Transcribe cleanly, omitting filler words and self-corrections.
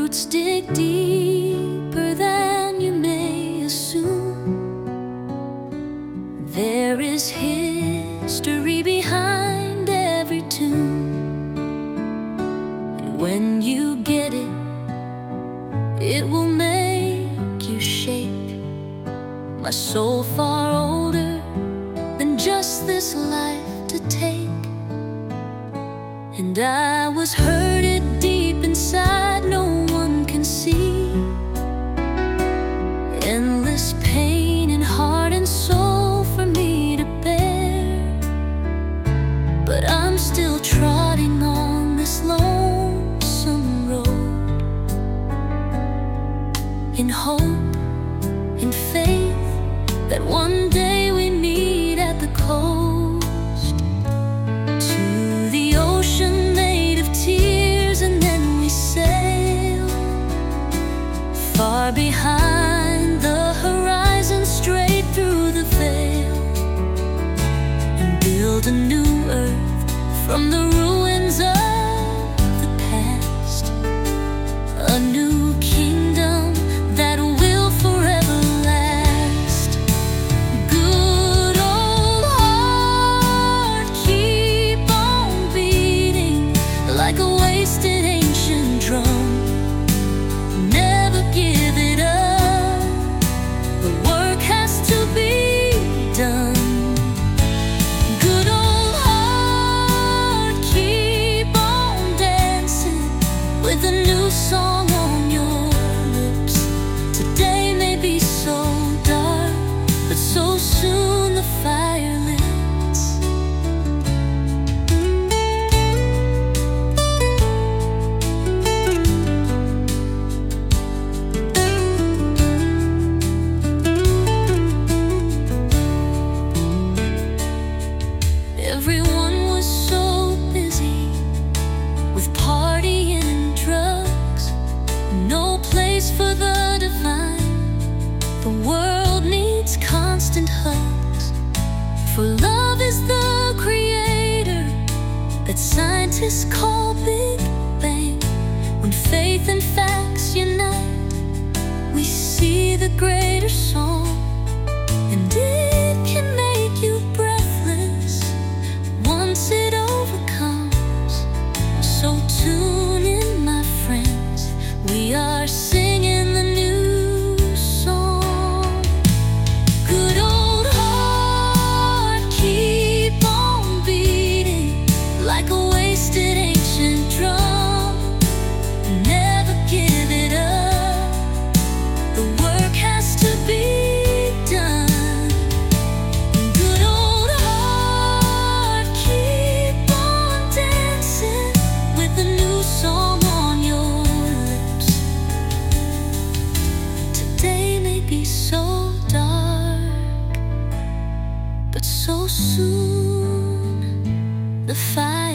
roots dig deeper than you may assume. There is history behind every tune, and when you get it, it will make you shake. My soul far older than just this life to take. And I was hurted deep inside, no one can see. Endless pain in heart and soul for me to bear. But I'm still trotting on this lonesome road, in hope, in faith, that one day we meet at the coast. To the ocean made of tears, and then we sail far behind the horizon, straight through the veil, and build a new earth from the ruins of the past. A new kingdom that will forever last. Good old heart, keep on beating like a wasted ancient drum. Never give it up, the work has to be done. Good old heart, keep on dancing with a new song on your lips. Today may be so dark, but so soon the fire lifts. Everyone was so busy with partying and drugs, no place for the divine. The world needs constant hugs, for love is the creator that scientists call Big Bang. When faith and facts unite, we see the greater song, and it can make you breathless once it overcomes. So tune in, my friends, we are singing the new song. Good old heart, keep on beating like a wasted ancient drum. Never give it up, the work has to be done. Good old heart, keep on dancing with a new song on your lips. Today may be so dark, but so soon the fire